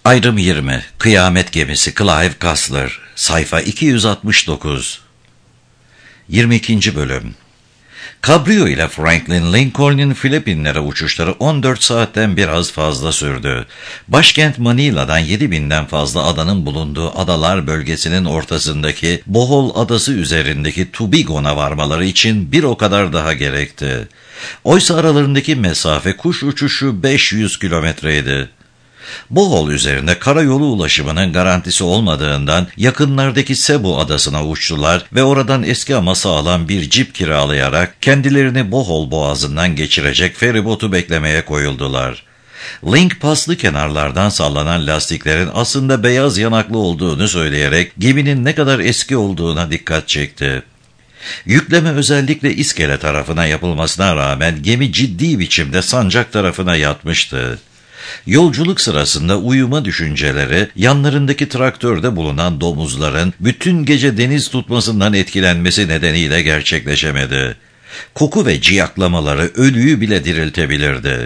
Ayrım 20. Kıyamet Gemisi Clive Cussler. Sayfa 269. 22. Bölüm. Cabrio ile Franklin Lincoln'un Filipinlere uçuşları 14 saatten biraz fazla sürdü. Başkent Manila'dan 7.000'den fazla adanın bulunduğu adalar bölgesinin ortasındaki Bohol Adası üzerindeki Tubigon'a varmaları için bir o kadar daha gerekti. Oysa aralarındaki mesafe kuş uçuşu 500 kilometreydi. Bohol üzerinde karayolu ulaşımının garantisi olmadığından yakınlardaki Cebu adasına uçtular ve oradan eski ama sağlam bir cip kiralayarak kendilerini Bohol boğazından geçirecek feribotu beklemeye koyuldular. Link paslı kenarlardan sallanan lastiklerin aslında beyaz yanaklı olduğunu söyleyerek geminin ne kadar eski olduğuna dikkat çekti. Yükleme özellikle iskele tarafına yapılmasına rağmen gemi ciddi biçimde sancak tarafına yatmıştı. Yolculuk sırasında uyuma düşünceleri, yanlarındaki traktörde bulunan domuzların bütün gece deniz tutmasından etkilenmesi nedeniyle gerçekleşemedi. Koku ve ciyaklamaları ölüyü bile diriltebilirdi.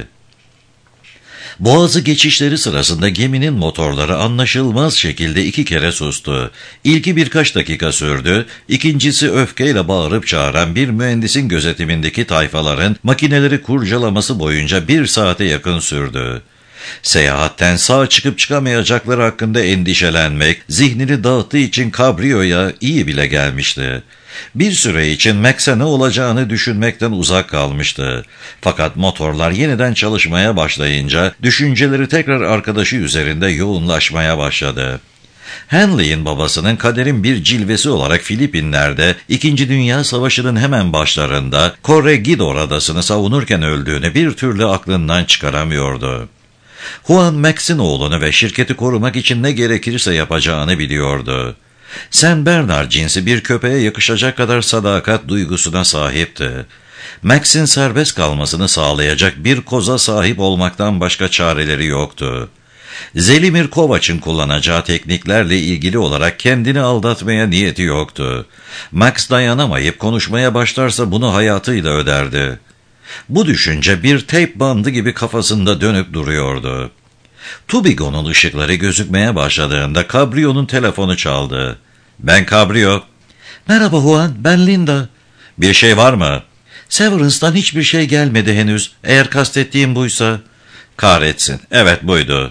Boğazı geçişleri sırasında geminin motorları anlaşılmaz şekilde 2 kere sustu. İlki birkaç dakika sürdü, ikincisi öfkeyle bağırıp çağıran bir mühendisin gözetimindeki tayfaların makineleri kurcalaması boyunca 1 saate yakın sürdü. Seyahatten sağ çıkıp çıkamayacakları hakkında endişelenmek, zihnini dağıttığı için Cabrio'ya iyi bile gelmişti. Bir süre için Max'e ne olacağını düşünmekten uzak kalmıştı. Fakat motorlar yeniden çalışmaya başlayınca düşünceleri tekrar arkadaşı üzerinde yoğunlaşmaya başladı. Henley'in babasının kaderin bir cilvesi olarak Filipinler'de 2. Dünya Savaşı'nın hemen başlarında Corregidor adasını savunurken öldüğünü bir türlü aklından çıkaramıyordu. Juan Max'in oğlunu ve şirketi korumak için ne gerekirse yapacağını biliyordu. Saint Bernard cinsi bir köpeğe yakışacak kadar sadakat duygusuna sahipti. Max'in serbest kalmasını sağlayacak bir koza sahip olmaktan başka çareleri yoktu. Zelimir Kovaç'ın kullanacağı tekniklerle ilgili olarak kendini aldatmaya niyeti yoktu. Max dayanamayıp konuşmaya başlarsa bunu hayatıyla öderdi. Bu düşünce bir teyp bandı gibi kafasında dönüp duruyordu. Tubigon'un ışıkları gözükmeye başladığında Cabrio'nun telefonu çaldı. "Ben Cabrio." "Merhaba Juan, ben Linda." "Bir şey var mı?" "Severance'dan hiçbir şey gelmedi henüz, eğer kastettiğim buysa." "Kahretsin, evet buydu."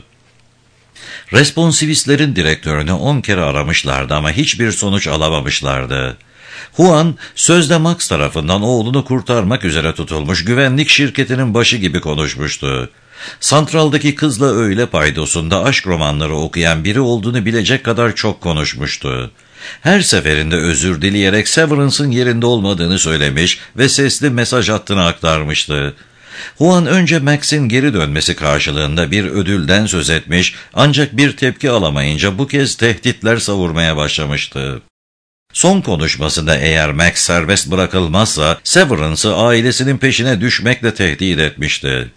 Responsivistlerin direktörünü 10 kere aramışlardı ama hiçbir sonuç alamamışlardı. Juan, sözde Max tarafından oğlunu kurtarmak üzere tutulmuş güvenlik şirketinin başı gibi konuşmuştu. Santraldaki kızla öğle paydosunda aşk romanları okuyan biri olduğunu bilecek kadar çok konuşmuştu. Her seferinde özür dileyerek Severance'ın yerinde olmadığını söylemiş ve sesli mesaj hattını aktarmıştı. Juan önce Max'in geri dönmesi karşılığında bir ödülden söz etmiş ancak bir tepki alamayınca bu kez tehditler savurmaya başlamıştı. Son konuşmasında eğer Max serbest bırakılmazsa Severance'ı ailesinin peşine düşmekle tehdit etmişti.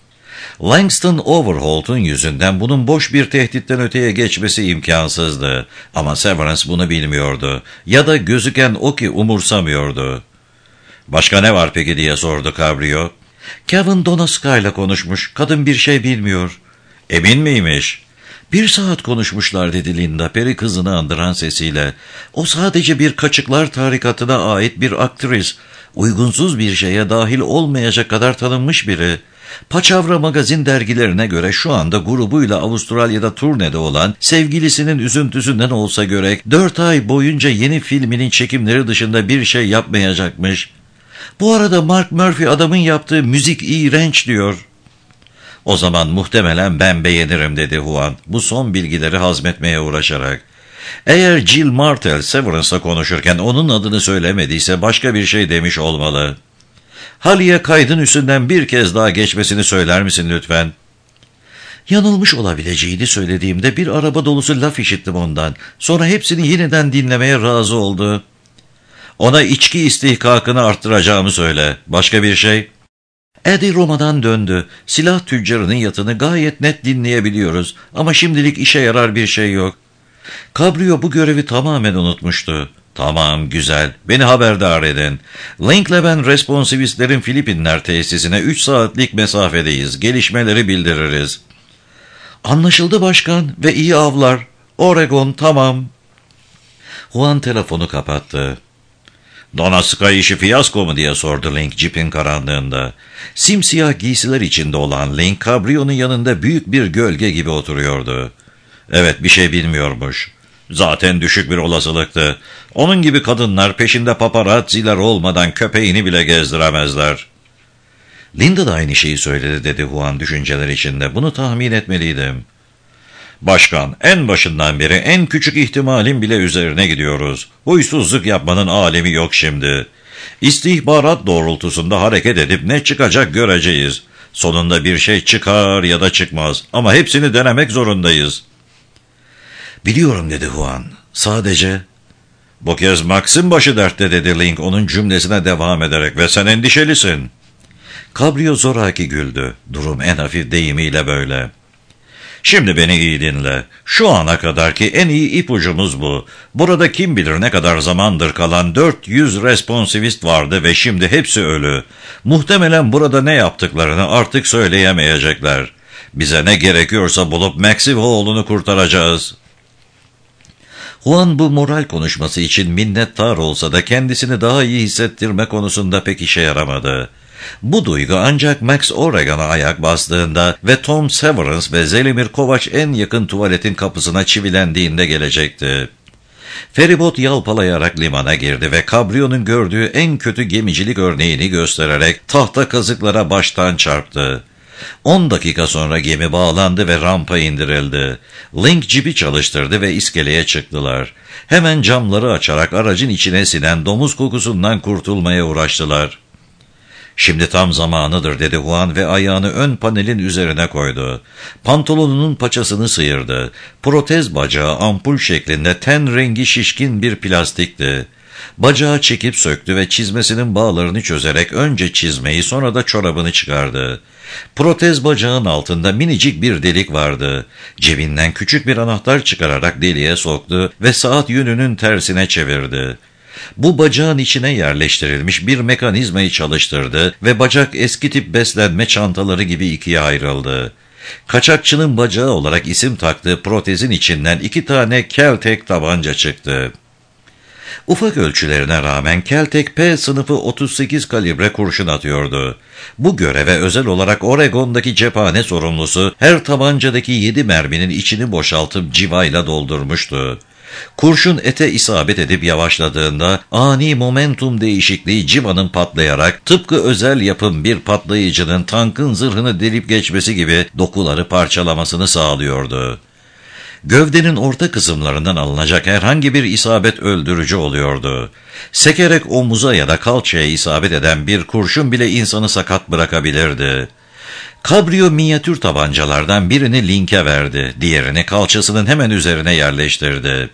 Langston Overholt'un yüzünden bunun boş bir tehditten öteye geçmesi imkansızdı. Ama Severance bunu bilmiyordu. Ya da gözüken o ki umursamıyordu. "Başka ne var peki?" diye sordu Cabrio. "Kevin Donoska ile konuşmuş. Kadın bir şey bilmiyor." "Emin miymiş?" "1 saat konuşmuşlar," dedi Linda peri kızını andıran sesiyle. "O sadece bir kaçıklar tarikatına ait bir aktris. Uygunsuz bir şeye dahil olmayacak kadar tanınmış biri. Paçavra magazin dergilerine göre şu anda grubuyla Avustralya'da turnede olan sevgilisinin üzüntüsünden olsa gerek 4 ay boyunca yeni filminin çekimleri dışında bir şey yapmayacakmış. Bu arada Mark Murphy adamın yaptığı müzik iğrenç diyor." "O zaman muhtemelen ben beğenirim," dedi Juan, bu son bilgileri hazmetmeye uğraşarak. Eğer Jill Martel Severance'la konuşurken onun adını söylemediyse başka bir şey demiş olmalı. "Haliye kaydın üstünden bir kez daha geçmesini söyler misin lütfen?" "Yanılmış olabileceğini söylediğimde bir araba dolusu laf işittim ondan. Sonra hepsini yeniden dinlemeye razı oldu." "Ona içki istihkakını arttıracağımı söyle. Başka bir şey?" "Eddie Roma'dan döndü. Silah tüccarının yatını gayet net dinleyebiliyoruz ama şimdilik işe yarar bir şey yok." Cabrio bu görevi tamamen unutmuştu. "Tamam, güzel. Beni haberdar edin. Link'le ben responsivistlerin Filipinler tesisine 3 saatlik mesafedeyiz. Gelişmeleri bildiririz." Anlaşıldı başkan ve iyi avlar. Oregon tamam. Juan telefonu kapattı. Donna Sky işi fiyasko mu diye sordu Link cipin karanlığında. Simsiyah giysiler içinde olan Link, kabriyonun yanında büyük bir gölge gibi oturuyordu. Evet, bir şey bilmiyormuş. Zaten düşük bir olasılıktı. Onun gibi kadınlar peşinde paparazziler olmadan köpeğini bile gezdiremezler. Linda da aynı şeyi söyledi dedi Juan düşünceler içinde. Bunu tahmin etmeliydim. Başkan, en başından beri en küçük ihtimalin bile üzerine gidiyoruz. Huysuzluk yapmanın alemi yok şimdi. İstihbarat doğrultusunda hareket edip ne çıkacak göreceğiz. Sonunda bir şey çıkar ya da çıkmaz. Ama hepsini denemek zorundayız. Biliyorum dedi Juan. Sadece... Bu kez Max'in başı dertte dedi Link onun cümlesine devam ederek ve sen endişelisin. Kabriyo zoraki güldü. Durum en hafif deyimiyle böyle. Şimdi beni iyi dinle. Şu ana kadarki en iyi ipucumuz bu. Burada kim bilir ne kadar zamandır kalan 400 responsivist vardı ve şimdi hepsi ölü. Muhtemelen burada ne yaptıklarını artık söyleyemeyecekler. Bize ne gerekiyorsa bulup Max'i ve oğlunu kurtaracağız. Juan bu moral konuşması için minnettar olsa da kendisini daha iyi hissettirme konusunda pek işe yaramadı. Bu duygu ancak Max Oregon'a ayak bastığında ve Tom Severance ve Zelimir Kovac en yakın tuvaletin kapısına çivilendiğinde gelecekti. Feribot yalpalayarak limana girdi ve kabriyonun gördüğü en kötü gemicilik örneğini göstererek tahta kazıklara baştan çarptı. 10 dakika sonra gemi bağlandı ve rampa indirildi. Link cipi çalıştırdı ve iskeleye çıktılar. Hemen camları açarak aracın içine sinen domuz kokusundan kurtulmaya uğraştılar. Şimdi tam zamanıdır dedi Juan ve ayağını ön panelin üzerine koydu. Pantolonunun paçasını sıyırdı. Protez bacağı ampul şeklinde ten rengi şişkin bir plastikti. Bacağı çekip söktü ve çizmesinin bağlarını çözerek önce çizmeyi sonra da çorabını çıkardı. Protez bacağın altında minicik bir delik vardı. Cebinden küçük bir anahtar çıkararak deliğe soktu ve saat yönünün tersine çevirdi. Bu bacağın içine yerleştirilmiş bir mekanizmayı çalıştırdı ve bacak eski tip beslenme çantaları gibi ikiye ayrıldı. Kaçakçının bacağı olarak isim taktığı protezin içinden 2 tane Kel-Tec tabanca çıktı. Ufak ölçülerine rağmen Kel-Tec P sınıfı 38 kalibre kurşun atıyordu. Bu göreve özel olarak Oregon'daki cephane sorumlusu her tabancadaki 7 merminin içini boşaltıp civayla doldurmuştu. Kurşun ete isabet edip yavaşladığında ani momentum değişikliği civanın patlayarak tıpkı özel yapım bir patlayıcının tankın zırhını delip geçmesi gibi dokuları parçalamasını sağlıyordu. Gövdenin orta kısımlarından alınacak herhangi bir isabet öldürücü oluyordu. Sekerek omuza ya da kalçaya isabet eden bir kurşun bile insanı sakat bırakabilirdi. Kabriyo minyatür tabancalardan birini Link'e verdi, diğerini kalçasının hemen üzerine yerleştirdi.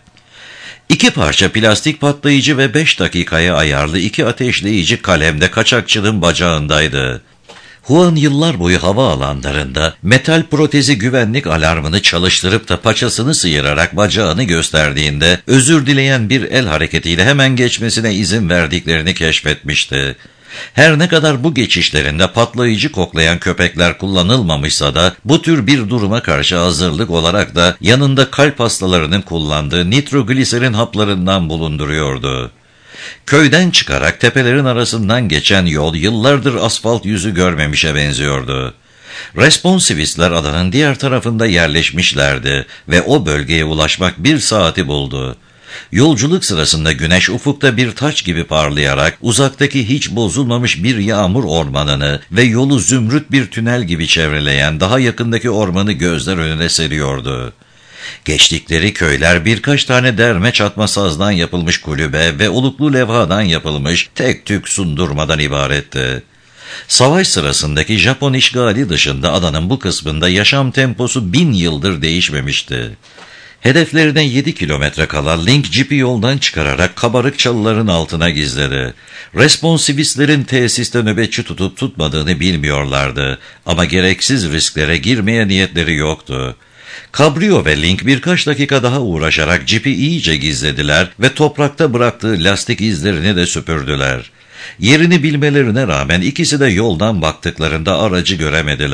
2 parça plastik patlayıcı ve 5 dakikaya ayarlı 2 ateşleyici kalem de kaçakçının bacağındaydı. Juan yıllar boyu havaalanlarında metal protezi güvenlik alarmını çalıştırıp da paçasını sıyırarak bacağını gösterdiğinde özür dileyen bir el hareketiyle hemen geçmesine izin verdiklerini keşfetmişti. Her ne kadar bu geçişlerinde patlayıcı koklayan köpekler kullanılmamışsa da bu tür bir duruma karşı hazırlık olarak da yanında kalp hastalarının kullandığı nitrogliserin haplarından bulunduruyordu. Köyden çıkarak tepelerin arasından geçen yol yıllardır asfalt yüzü görmemişe benziyordu. Responsivistler adanın diğer tarafında yerleşmişlerdi ve o bölgeye ulaşmak 1 saati buldu. Yolculuk sırasında güneş ufukta bir taç gibi parlayarak uzaktaki hiç bozulmamış bir yağmur ormanını ve yolu zümrüt bir tünel gibi çevreleyen daha yakındaki ormanı gözler önüne seriyordu. Geçtikleri köyler birkaç tane derme çatma sazdan yapılmış kulübe ve oluklu levhadan yapılmış tek tük sundurmadan ibaretti. Savaş sırasındaki Japon işgali dışında adanın bu kısmında yaşam temposu 1000 yıldır değişmemişti. Hedeflerine 7 kilometre kala Link cipi yoldan çıkararak kabarık çalıların altına gizledi. Responsivistlerin tesiste nöbetçi tutup tutmadığını bilmiyorlardı ama gereksiz risklere girmeye niyetleri yoktu. Kabriyo ve Link birkaç dakika daha uğraşarak cipi iyice gizlediler ve toprakta bıraktığı lastik izlerini de süpürdüler. Yerini bilmelerine rağmen ikisi de yoldan baktıklarında aracı göremediler.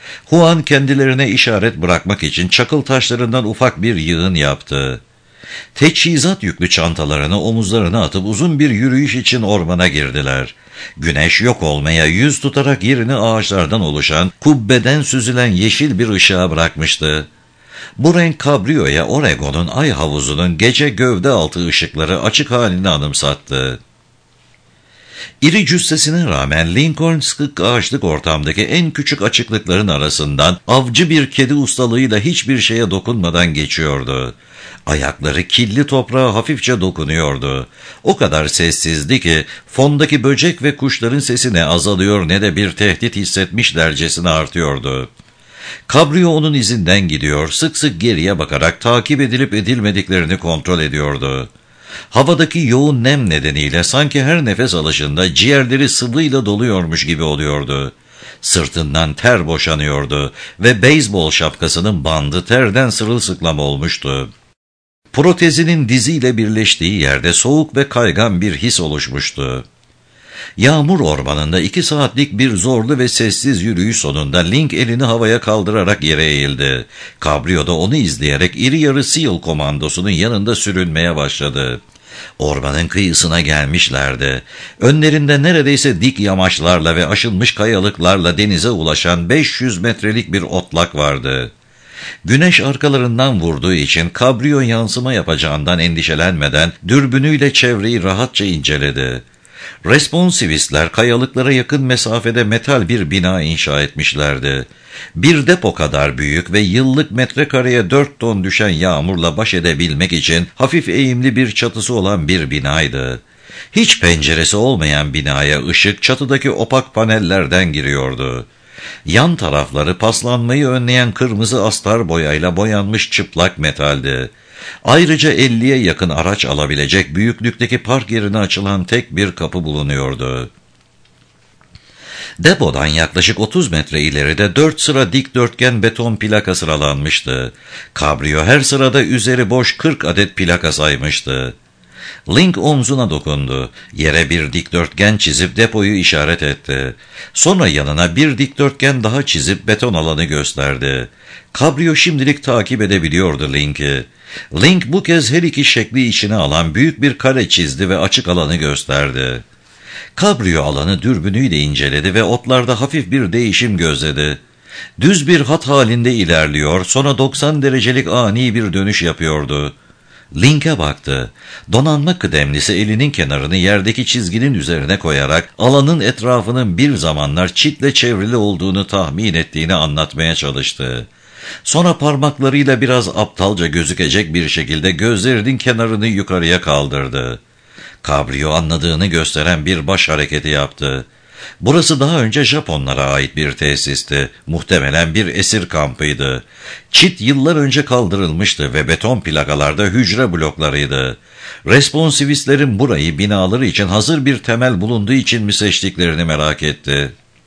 Juan kendilerine işaret bırakmak için çakıl taşlarından ufak bir yığın yaptı. Teçhizat yüklü çantalarını omuzlarına atıp uzun bir yürüyüş için ormana girdiler. Güneş yok olmaya yüz tutarak yerini ağaçlardan oluşan, kubbeden süzülen yeşil bir ışığa bırakmıştı. Bu renk kabriyoya Oregon'un ay havuzunun gece gövde altı ışıkları açık halini anımsattı. İri cüssesine rağmen Lincoln sık ağaçlık ortamdaki en küçük açıklıkların arasından avcı bir kedi ustalığıyla hiçbir şeye dokunmadan geçiyordu. Ayakları kirli toprağa hafifçe dokunuyordu. O kadar sessizdi ki fondaki böcek ve kuşların sesi ne azalıyor ne de bir tehdit hissetmişlercesine artıyordu. Kabriyo onun izinden gidiyor, sık sık geriye bakarak takip edilip edilmediklerini kontrol ediyordu. Havadaki yoğun nem nedeniyle sanki her nefes alışında ciğerleri sıvıyla doluyormuş gibi oluyordu. Sırtından ter boşanıyordu ve beyzbol şapkasının bandı terden sırılsıklam olmuştu. Protezinin diziyle birleştiği yerde soğuk ve kaygan bir his oluşmuştu. Yağmur ormanında 2 saatlik bir zorlu ve sessiz yürüyüş sonunda Link elini havaya kaldırarak yere eğildi. Kabriyo da onu izleyerek iri yarı SEAL komandosunun yanında sürünmeye başladı. Ormanın kıyısına gelmişlerdi. Önlerinde neredeyse dik yamaçlarla ve aşınmış kayalıklarla denize ulaşan 500 metrelik bir otlak vardı. Güneş arkalarından vurduğu için kabriyo yansıma yapacağından endişelenmeden dürbünüyle çevreyi rahatça inceledi. Responsivistler kayalıklara yakın mesafede metal bir bina inşa etmişlerdi. Bir depo kadar büyük ve yıllık metrekareye 4 ton düşen yağmurla baş edebilmek için hafif eğimli bir çatısı olan bir binaydı. Hiç penceresi olmayan binaya ışık çatıdaki opak panellerden giriyordu. Yan tarafları paslanmayı önleyen kırmızı astar boyayla boyanmış çıplak metaldi. Ayrıca 50'ye yakın araç alabilecek büyüklükteki park yerine açılan tek bir kapı bulunuyordu. Depodan yaklaşık 30 metre ileride 4 sıra dikdörtgen beton plaka sıralanmıştı. Kabriyo her sırada üzeri boş 40 adet plaka saymıştı. Link omzuna dokundu. Yere bir dikdörtgen çizip depoyu işaret etti. Sonra yanına bir dikdörtgen daha çizip beton alanı gösterdi. Kabriyo şimdilik takip edebiliyordu Link'i. Link bu kez her iki şekli içine alan büyük bir kare çizdi ve açık alanı gösterdi. Kabriyo alanı dürbünüyle inceledi ve otlarda hafif bir değişim gözledi. Düz bir hat halinde ilerliyor, sonra 90 derecelik ani bir dönüş yapıyordu. Link'e baktı. Donanma kıdemlisi elinin kenarını yerdeki çizginin üzerine koyarak alanın etrafının bir zamanlar çitle çevrili olduğunu tahmin ettiğini anlatmaya çalıştı. Sonra parmaklarıyla biraz aptalca gözükecek bir şekilde gözlerinin kenarını yukarıya kaldırdı. Kabriyo anladığını gösteren bir baş hareketi yaptı. Burası daha önce Japonlara ait bir tesisti. Muhtemelen bir esir kampıydı. Çit yıllar önce kaldırılmıştı ve beton plakalarda hücre bloklarıydı. Responsivistlerin burayı binaları için hazır bir temel bulunduğu için mi seçtiklerini merak etti.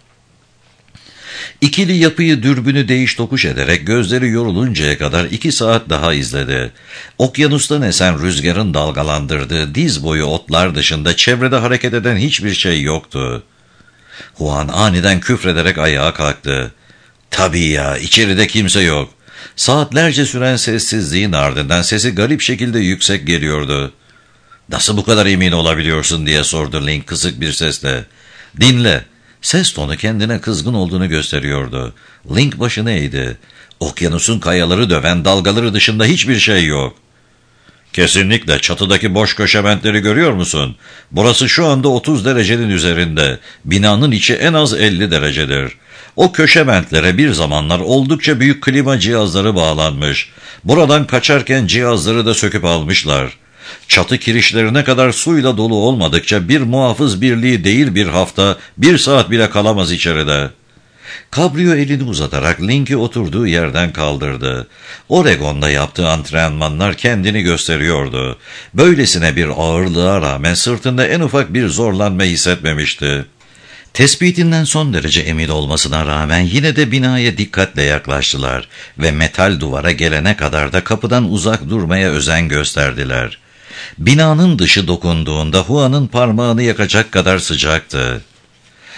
İkili yapıyı dürbünü değiş tokuş ederek gözleri yoruluncaya kadar 2 saat daha izledi. Okyanustan esen rüzgarın dalgalandırdığı diz boyu otlar dışında çevrede hareket eden hiçbir şey yoktu. Juan aniden küfrederek ayağa kalktı. Tabii ya, içeride kimse yok. Saatlerce süren sessizliğin ardından sesi garip şekilde yüksek geliyordu. Nasıl bu kadar emin olabiliyorsun diye sordu Link kısık bir sesle. Dinle. Ses tonu kendine kızgın olduğunu gösteriyordu. Link başını eğdi. Okyanusun kayaları döven dalgaları dışında hiçbir şey yok. Kesinlikle, çatıdaki boş köşementleri görüyor musun? Burası şu anda 30 derecenin üzerinde. Binanın içi en az 50 derecedir. O köşementlere bir zamanlar oldukça büyük klima cihazları bağlanmış. Buradan kaçarken cihazları da söküp almışlar. Çatı kirişlerine kadar suyla dolu olmadıkça bir muhafız birliği değil bir hafta, 1 saat bile kalamaz içeride. Kabriyo elini uzatarak Link'i oturduğu yerden kaldırdı. Oregon'da yaptığı antrenmanlar kendini gösteriyordu. Böylesine bir ağırlığa rağmen sırtında en ufak bir zorlanma hissetmemişti. Tespitinden son derece emin olmasına rağmen yine de binaya dikkatle yaklaştılar ve metal duvara gelene kadar da kapıdan uzak durmaya özen gösterdiler. Binanın dışı dokunduğunda Juan'ın parmağını yakacak kadar sıcaktı.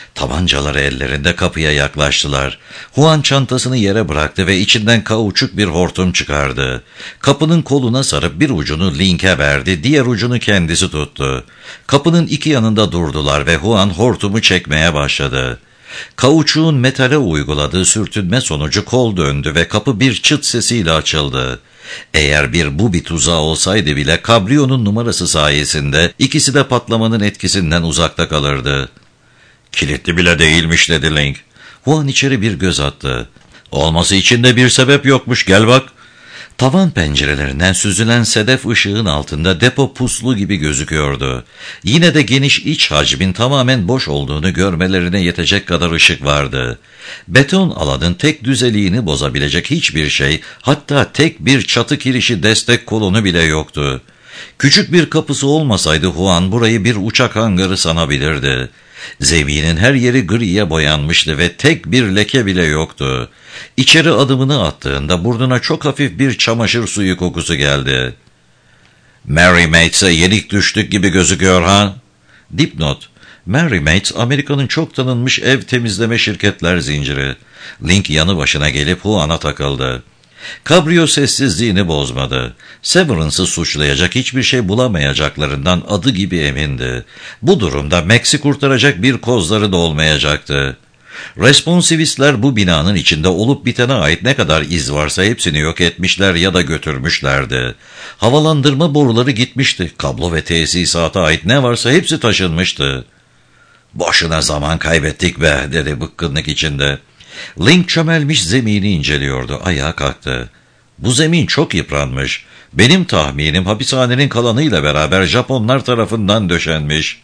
Tabancaları ellerinde kapıya yaklaştılar. Juan çantasını yere bıraktı ve içinden kauçuk bir hortum çıkardı. Kapının koluna sarıp bir ucunu Link'e verdi, diğer ucunu kendisi tuttu. Kapının iki yanında durdular ve Juan hortumu çekmeye başladı. Kauçuğun metale uyguladığı sürtünme sonucu kol döndü ve kapı bir çıt sesiyle açıldı. Eğer bir tuzağı olsaydı bile kabriyonun numarası sayesinde ikisi de patlamanın etkisinden uzakta kalırdı. "Kilitli bile değilmiş," dedi Link. Juan içeri bir göz attı. "Olması için de bir sebep yokmuş, gel bak." Tavan pencerelerinden süzülen sedef ışığın altında depo puslu gibi gözüküyordu. Yine de geniş iç hacmin tamamen boş olduğunu görmelerine yetecek kadar ışık vardı. Beton alanın tek düzeliğini bozabilecek hiçbir şey, hatta tek bir çatı kirişi destek kolonu bile yoktu. Küçük bir kapısı olmasaydı Juan burayı bir uçak hangarı sanabilirdi. Zeminin her yeri griye boyanmıştı ve tek bir leke bile yoktu. İçeri adımını attığında burnuna çok hafif bir çamaşır suyu kokusu geldi. "Mary Mates'e yenik düştük gibi gözüküyor ha?" Dipnot: Mary Mates, Amerika'nın çok tanınmış ev temizleme şirketler zinciri. Link yanı başına gelip Juan'a takıldı. Kabrio sessizliğini bozmadı. Severance'ı suçlayacak hiçbir şey bulamayacaklarından adı gibi emindi. Bu durumda Max'i kurtaracak bir kozları da olmayacaktı. Responsivistler bu binanın içinde olup bitene ait ne kadar iz varsa hepsini yok etmişler ya da götürmüşlerdi. Havalandırma boruları gitmişti. Kablo ve tesisata ait ne varsa hepsi taşınmıştı. "Boşuna zaman kaybettik be," dedi bıkkınlık içinde. Link çömelmiş zemini inceliyordu. Ayağa kalktı. "Bu zemin çok yıpranmış. Benim tahminim hapishanenin kalanıyla beraber Japonlar tarafından döşenmiş."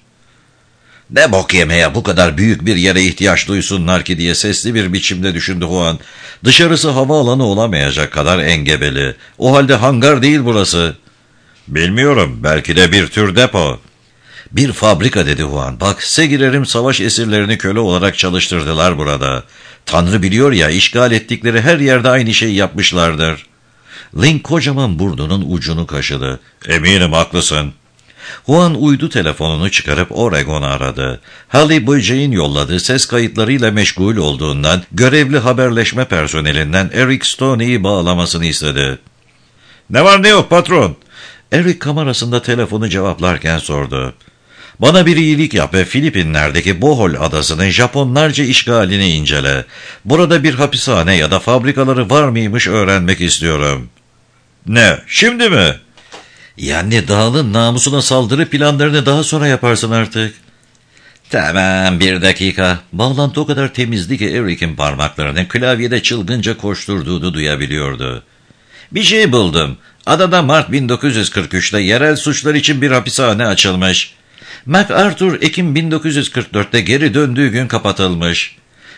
"Ne bok yemeye bu kadar büyük bir yere ihtiyaç duysunlar ki," diye sesli bir biçimde düşündü Juan. "Dışarısı havaalanı olamayacak kadar engebeli. O halde hangar değil burası." "Bilmiyorum, belki de bir tür depo." "Bir fabrika," dedi Juan. "Bak, Segirerim savaş esirlerini köle olarak çalıştırdılar burada. Tanrı biliyor ya, işgal ettikleri her yerde aynı şeyi yapmışlardır." Link kocaman burnunun ucunu kaşıdı. "Eminim haklısın." Juan uydu telefonunu çıkarıp Oregon'u aradı. Halle Böceğin yolladığı ses kayıtlarıyla meşgul olduğundan görevli haberleşme personelinden Eric Stoney'i bağlamasını istedi. "Ne var ne yok patron?" Eric kamerasında telefonu cevaplarken sordu. "Bana bir iyilik yap ve Filipinler'deki Bohol adasının Japonlarca işgalini incele. Burada bir hapishane ya da fabrikaları var mıymış öğrenmek istiyorum." "Ne, şimdi mi?" "Yani dağının namusuna saldırı planlarını daha sonra yaparsın artık." "Tamam, bir dakika." Bağlantı o kadar temizdi ki Eric'in parmaklarının klavyede çılgınca koşturduğunu duyabiliyordu. "Bir şey buldum. Adada Mart 1943'te yerel suçlar için bir hapishane açılmış. MacArthur Ekim 1944'te geri döndüğü gün kapatılmış.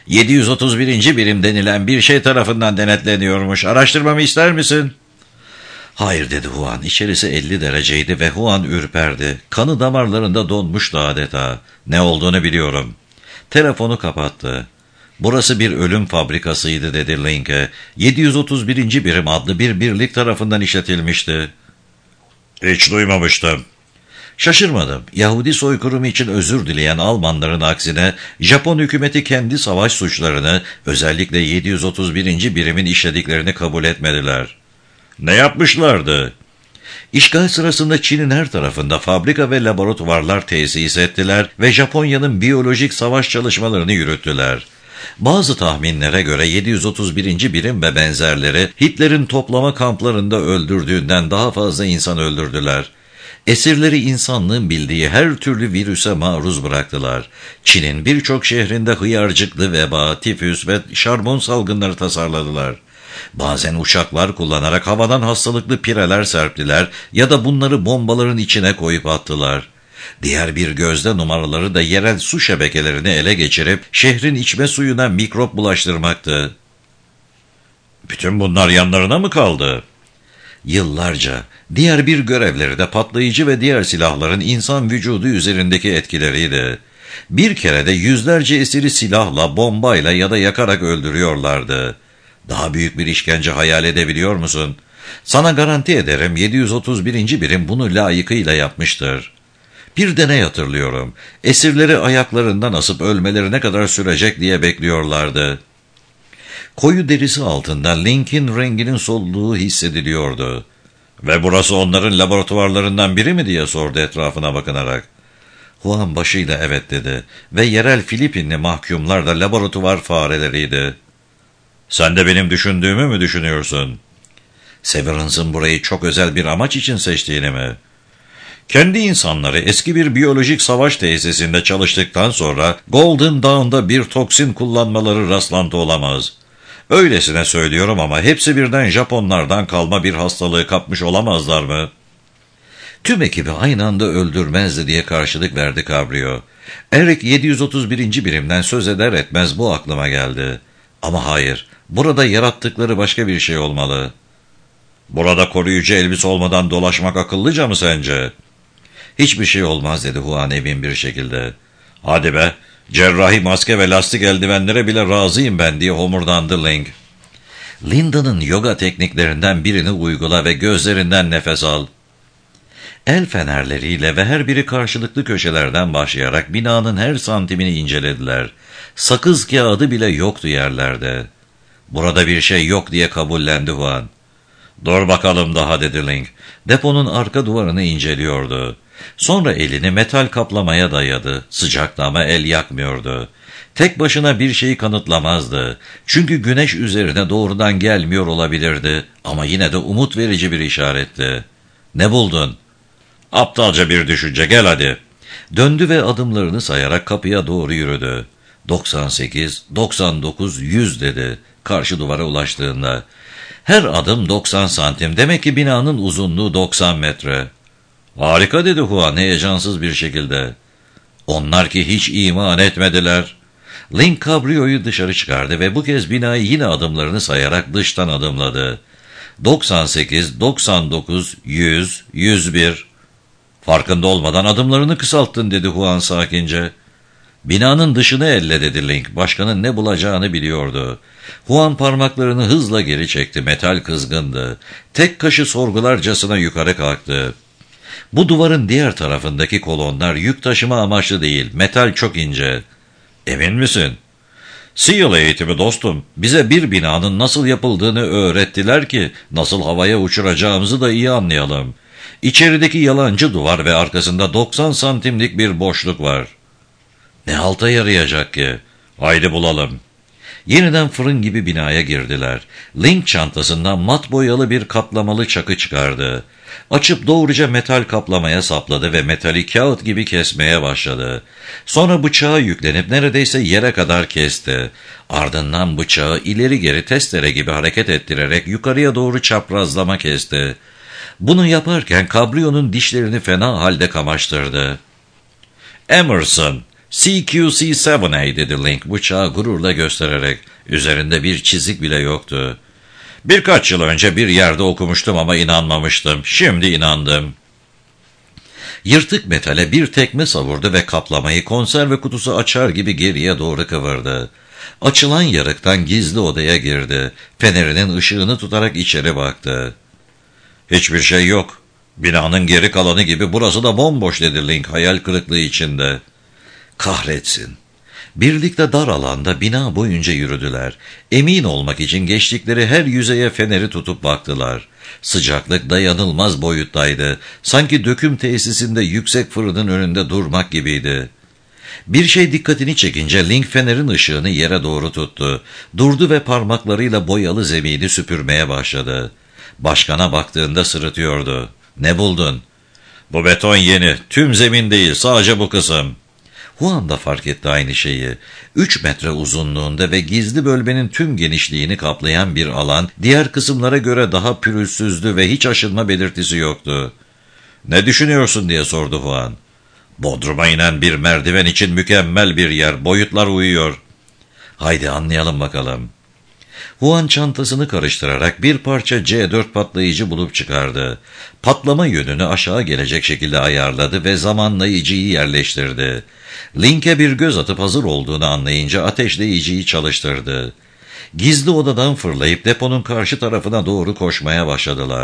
731. birim denilen bir şey tarafından denetleniyormuş. Araştırmamı ister misin?" "Hayır," dedi Juan. İçerisi 50 dereceydi ve Juan ürperdi. Kanı damarlarında donmuştu adeta. "Ne olduğunu biliyorum." Telefonu kapattı. "Burası bir ölüm fabrikasıydı," dedi Link'e. 731. birim adlı bir birlik tarafından işletilmişti. "Hiç duymamıştım." "Şaşırmadım. Yahudi soykırımı için özür dileyen Almanların aksine Japon hükümeti kendi savaş suçlarını, özellikle 731. birimin işlediklerini kabul etmediler." "Ne yapmışlardı?" "İşgal sırasında Çin'in her tarafında fabrika ve laboratuvarlar tesis ettiler ve Japonya'nın biyolojik savaş çalışmalarını yürüttüler. Bazı tahminlere göre 731. birim ve benzerleri Hitler'in toplama kamplarında öldürdüğünden daha fazla insan öldürdüler. Esirleri insanlığın bildiği her türlü virüse maruz bıraktılar. Çin'in birçok şehrinde hıyarcıklı veba, tifüs ve şarbon salgınları tasarladılar. Bazen uçaklar kullanarak havadan hastalıklı pireler serptiler ya da bunları bombaların içine koyup attılar. Diğer bir gözde numaraları da yerel su şebekelerini ele geçirip şehrin içme suyuna mikrop bulaştırmaktı." "Bütün bunlar yanlarına mı kaldı?" "Yıllarca. Diğer bir görevleri de patlayıcı ve diğer silahların insan vücudu üzerindeki etkileriydi. Bir kere de yüzlerce esiri silahla, bombayla ya da yakarak öldürüyorlardı. Daha büyük bir işkence hayal edebiliyor musun? Sana garanti ederim 731. birim bunu layıkıyla yapmıştır." Bir deney hatırlıyorum. Esirleri ayaklarından asıp ölmeleri ne kadar sürecek diye bekliyorlardı. Koyu derisi altından Link'in renginin solduğu hissediliyordu. "Ve burası onların laboratuvarlarından biri mi?" diye sordu etrafına bakınarak. Juan başıyla evet dedi ve yerel Filipinli mahkumlar da laboratuvar fareleriydi. "Sen de benim düşündüğümü mü düşünüyorsun?" "Severance'ın burayı çok özel bir amaç için seçtiğini mi?" "Kendi insanları eski bir biyolojik savaş tesisinde çalıştıktan sonra Golden Dawn'da bir toksin kullanmaları rastlantı olamaz. Öylesine söylüyorum ama hepsi birden Japonlardan kalma bir hastalığı kapmış olamazlar mı?" Tüm ekibi aynı anda öldürmezdi diye karşılık verdi Cabrio. Eric 731. birimden söz eder etmez bu aklıma geldi. Ama hayır, burada yarattıkları başka bir şey olmalı. "Burada koruyucu elbise olmadan dolaşmak akıllıca mı sence?" "Hiçbir şey olmaz," dedi Juan emin bir şekilde. "Hadi be, cerrahi maske ve lastik eldivenlere bile razıyım ben," diye homurdandı Link. "Linda'nın yoga tekniklerinden birini uygula ve gözlerinden nefes al." El fenerleriyle ve her biri karşılıklı köşelerden başlayarak binanın her santimini incelediler. Sakız kağıdı bile yoktu yerlerde. "Burada bir şey yok," diye kabullendi Juan. "Dur bakalım daha," dedi Link. Deponun arka duvarını inceliyordu. Sonra elini metal kaplamaya dayadı. Sıcaktı ama el yakmıyordu. Tek başına bir şeyi kanıtlamazdı. Çünkü güneş üzerine doğrudan gelmiyor olabilirdi. Ama yine de umut verici bir işaretti. "Ne buldun?" "Aptalca bir düşünce, gel hadi." Döndü ve adımlarını sayarak kapıya doğru yürüdü. 98, 99, 100 dedi karşı duvara ulaştığında. Her adım 90 santim, demek ki binanın uzunluğu 90 metre. "Harika," dedi Juan heyecansız bir şekilde. "Onlar ki hiç iman etmediler." Link kabriyoyu dışarı çıkardı ve bu kez binayı yine adımlarını sayarak dıştan adımladı. 98, 99, 100, 101... "Farkında olmadan adımlarını kısalttın," dedi Juan sakince. "Binanın dışını elle," dedi Link. Başkanın ne bulacağını biliyordu. Juan parmaklarını hızla geri çekti. Metal kızgındı. Tek kaşı sorgularcasına yukarı kalktı. Bu duvarın diğer tarafındaki kolonlar yük taşıma amaçlı değil. Metal çok ince. "Emin misin?" "SEAL eğitimi dostum. Bize bir binanın nasıl yapıldığını öğrettiler ki nasıl havaya uçuracağımızı da iyi anlayalım. İçerideki yalancı duvar ve arkasında 90 santimlik bir boşluk var." "Ne halta yarayacak ki?" "Haydi bulalım." Yeniden fırın gibi binaya girdiler. Link çantasından mat boyalı bir kaplamalı çakı çıkardı. Açıp doğruca metal kaplamaya sapladı ve metali kağıt gibi kesmeye başladı. Sonra bıçağa yüklenip neredeyse yere kadar kesti. Ardından bıçağı ileri geri testere gibi hareket ettirerek yukarıya doğru çaprazlama kesti. Bunu yaparken kabriyonun dişlerini fena halde kamaştırdı. "Emerson, CQC-7A," dedi Link bıçağı gururla göstererek. Üzerinde bir çizik bile yoktu. "Birkaç yıl önce bir yerde okumuştum ama inanmamıştım. Şimdi inandım." Yırtık metale bir tekme savurdu ve kaplamayı konserve kutusu açar gibi geriye doğru kıvırdı. Açılan yarıktan gizli odaya girdi. Fenerinin ışığını tutarak içeri baktı. "Hiçbir şey yok. Binanın geri kalanı gibi burası da bomboş," dedi Link hayal kırıklığı içinde. Kahretsin. Birlikte dar alanda bina boyunca yürüdüler. Emin olmak için geçtikleri her yüzeye feneri tutup baktılar. Sıcaklık dayanılmaz boyuttaydı. Sanki döküm tesisinde yüksek fırının önünde durmak gibiydi. Bir şey dikkatini çekince Link fenerin ışığını yere doğru tuttu. Durdu ve parmaklarıyla boyalı zemini süpürmeye başladı. Başkana baktığında sırıtıyordu. "Ne buldun?" "Bu beton yeni. Tüm zemin değil, sadece bu kısım." Juan da fark etti aynı şeyi. 3 metre uzunluğunda ve gizli bölmenin tüm genişliğini kaplayan bir alan, diğer kısımlara göre daha pürüzsüzdü ve hiç aşınma belirtisi yoktu. "Ne düşünüyorsun?" diye sordu Juan. "Bodruma inen bir merdiven için mükemmel bir yer. Boyutlar uyuyor." "Haydi anlayalım bakalım." Juan çantasını karıştırarak bir parça C4 patlayıcı bulup çıkardı. Patlama yönünü aşağı gelecek şekilde ayarladı ve zamanlayıcıyı yerleştirdi. Link'e bir göz atıp hazır olduğunu anlayınca ateşleyiciyi çalıştırdı. Gizli odadan fırlayıp deponun karşı tarafına doğru koşmaya başladılar.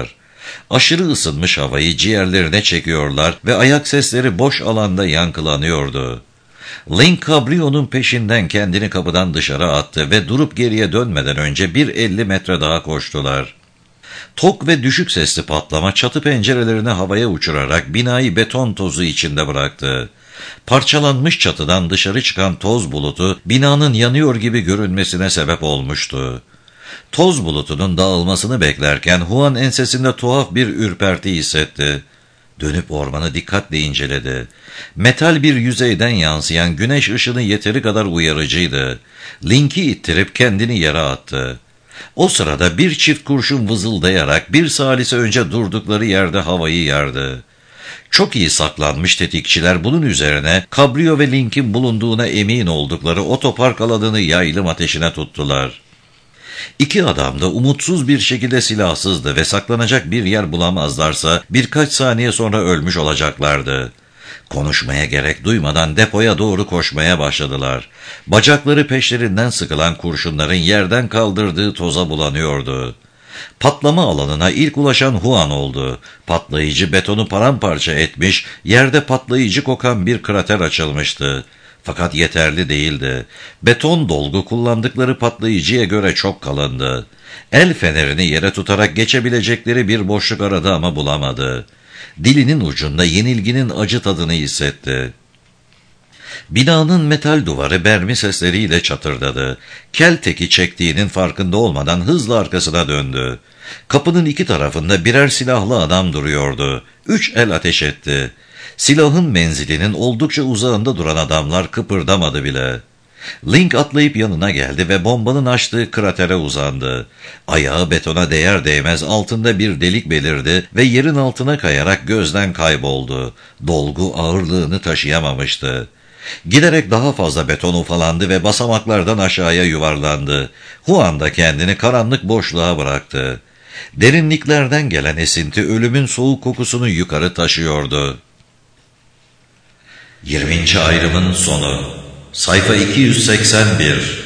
Aşırı ısınmış havayı ciğerlerine çekiyorlar ve ayak sesleri boş alanda yankılanıyordu. Link kabriyonun peşinden kendini kapıdan dışarı attı ve durup geriye dönmeden önce 50 metre daha koştular. Tok ve düşük sesli patlama çatı pencerelerini havaya uçurarak binayı beton tozu içinde bıraktı. Parçalanmış çatıdan dışarı çıkan toz bulutu binanın yanıyor gibi görünmesine sebep olmuştu. Toz bulutunun dağılmasını beklerken Juan ensesinde tuhaf bir ürperti hissetti. Dönüp ormanı dikkatle inceledi. Metal bir yüzeyden yansıyan güneş ışını yeteri kadar uyarıcıydı. Link'i ittirip kendini yere attı. O sırada bir çift kurşun vızıldayarak bir salise önce durdukları yerde havayı yardı. Çok iyi saklanmış tetikçiler bunun üzerine kabriyo ve Link'in bulunduğuna emin oldukları otopark alanını yaylım ateşine tuttular. İki adam da umutsuz bir şekilde silahsızdı ve saklanacak bir yer bulamazlarsa birkaç saniye sonra ölmüş olacaklardı. Konuşmaya gerek duymadan depoya doğru koşmaya başladılar. Bacakları peşlerinden sıkılan kurşunların yerden kaldırdığı toza bulanıyordu. Patlama alanına ilk ulaşan Juan oldu. Patlayıcı betonu paramparça etmiş, yerde patlayıcı kokan bir krater açılmıştı. Fakat yeterli değildi. Beton dolgu kullandıkları patlayıcıya göre çok kalındı. El fenerini yere tutarak geçebilecekleri bir boşluk aradı ama bulamadı. Dilinin ucunda yenilginin acı tadını hissetti. Binanın metal duvarı mermi sesleriyle çatırdadı. Kel teki çektiğinin farkında olmadan hızla arkasına döndü. Kapının iki tarafında birer silahlı adam duruyordu. 3 el ateş etti. Silahın menzilinin oldukça uzağında duran adamlar kıpırdamadı bile. Link atlayıp yanına geldi ve bombanın açtığı kratere uzandı. Ayağı betona değer değmez altında bir delik belirdi ve yerin altına kayarak gözden kayboldu. Dolgu ağırlığını taşıyamamıştı. Giderek daha fazla beton ufalandı ve basamaklardan aşağıya yuvarlandı. Juan da kendini karanlık boşluğa bıraktı. Derinliklerden gelen esinti ölümün soğuk kokusunu yukarı taşıyordu. 20. ayrımın sonu. Sayfa 281.